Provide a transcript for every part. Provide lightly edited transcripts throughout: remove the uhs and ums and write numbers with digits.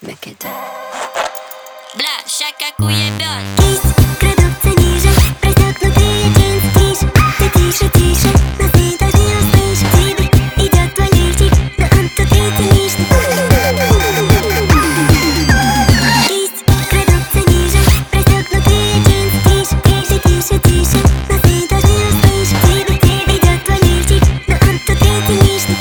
Бекет. Бля, ща как уебёт. Кисть крадутся ниже, расстёгнутые джинсы тише. Ты тише, тише, нас не должны услышать. Тебе идёт твой лифчик, но он тут видится лишний. Кисть крадутся ниже, расстёгнутые джинсы тише. Тише, тише, тише, нас не должны услышать. Тебе идёт твой лифчик, но он тут видится лишний.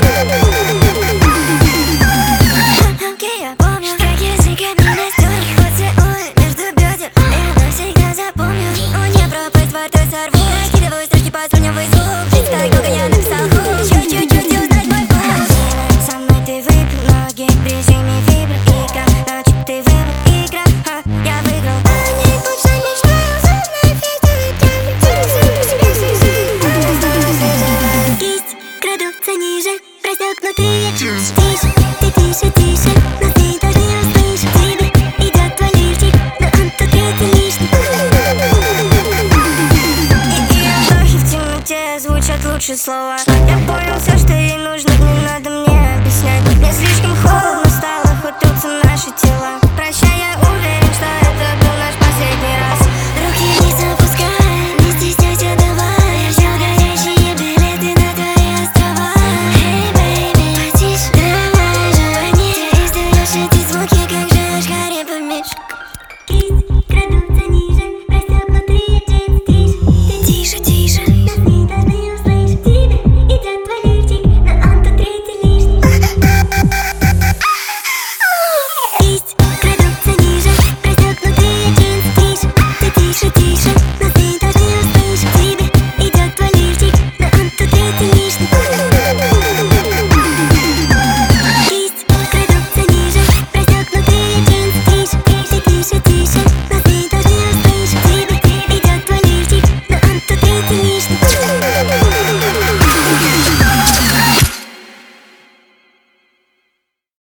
Окей, я помню, как языками настёрли поцелуй между бёдер. Я навсегда запомню. О, не пропасть, во рту сорву. Накидываю строчки, послюнявый звук. Жизнь так долго я написал хук. Ещё чуть-чуть и узнать мой вкус. Со мной ты выпил ноги, прижими фибры. Игра, ночью ты выбыл, игра, я выиграл. Они больше мечтаю, знай, фиктивы, кисть крадутся ниже, расстёгнутые джинсы.